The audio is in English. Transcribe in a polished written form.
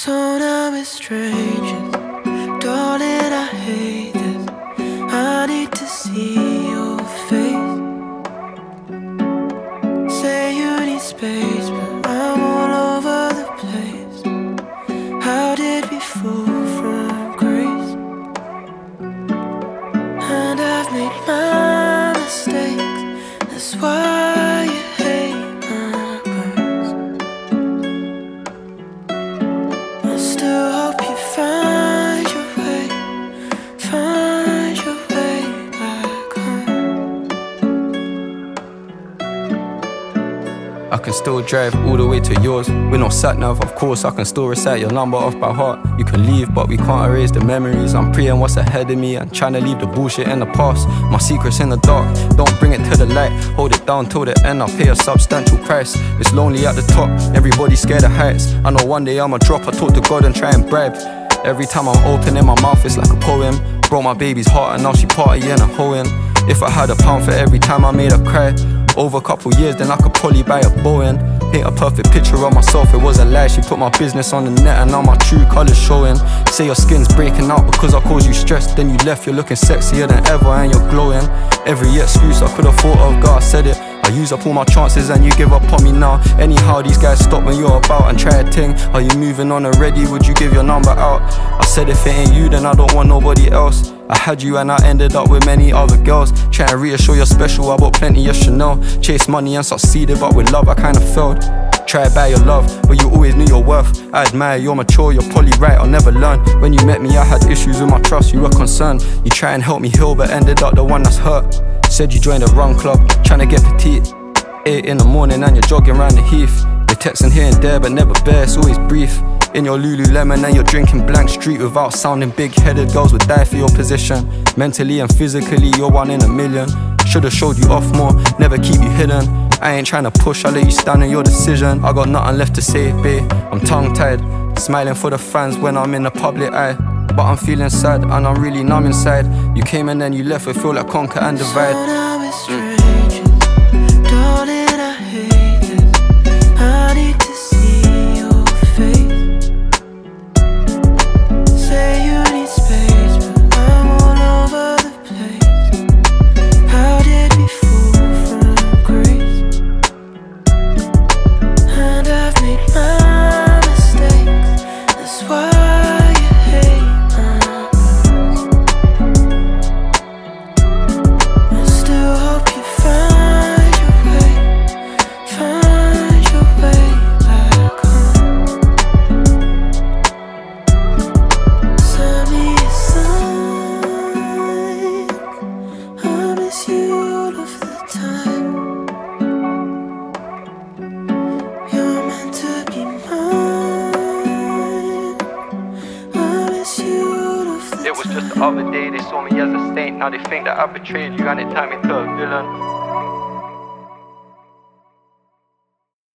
So now we're strangers. Darling, I hate this. I need to see your face. Say you need space, but I'm all over the place. How did we fall from grace? And I've made my mistakes. That's why you hate my words. I still hope you find your way back home. I can still drive all the way to yours with no sat-nav, of course. I can still recite your number off by heart. You can leave, but we can't erase the memories. I'm praying what's ahead of me and trying to leave the bullshit in the past. My secret's in the dark, don't bring it to the light. Hold it down till the end, I'll pay a substantial price. It's lonely at the top, everybody's scared of heights. I know one day I'ma drop, I talk to God and try and bribe. Every time I'm opening my mouth, it's like a poem. Broke my baby's heart and now she partying and hoeing. If I had £1 for every time I made her cry, over a couple years, then I could probably buy a Boeing. Paint a perfect picture of myself, it was a lie. She put my business on the net and now my true colours showing. Say your skin's breaking out because I caused you stress. Then you left, you're looking sexier than ever and you're glowing. Every excuse I could have thought of, God, I said it. I use up all my chances and you give up on me now. Anyhow, these guys stop when you're about and try a thing. Are you moving on already? Would you give your number out? I said if it ain't you, then I don't want nobody else. I had you and I ended up with many other girls. Trying to reassure you're special, I bought plenty of Chanel. Chased money and succeeded, but with love I kinda failed. Try to buy your love, but you always knew your worth. I admire you're mature, you're probably right, I'll never learn. When you met me I had issues with my trust, you were concerned. You try and help me heal, but ended up the one that's hurt. Said you joined a run club, trying to get petite. 8 in the morning and you're jogging around the heath. You're texting here and there but never bare, it's always brief. In your Lululemon and you're drinking Blank Street without sounding big-headed. Girls would die for your position. Mentally and physically you're 1 in a million. Should've showed you off more, never keep you hidden. I ain't trying to push, I'll let you stand in your decision. I got nothing left to say, babe, I'm tongue-tied. Smiling for the fans when I'm in the public eye. But I'm feeling sad and I'm really numb inside. You came and then you left, it feel like conquer and divide. So now we're strangers. Darling, I hate this. I need to see your face. Say you need space, but I'm all over the place. How did we fall from grace? And I've made my mistakes. That's why you hate my words. I still hope you find your way back home. Send me a sign. I miss you all of the time. You're meant to be mine. I miss you all of the time. It was just the other day they saw me as a saint. Now they think that I betrayed you and it turned me to a villain.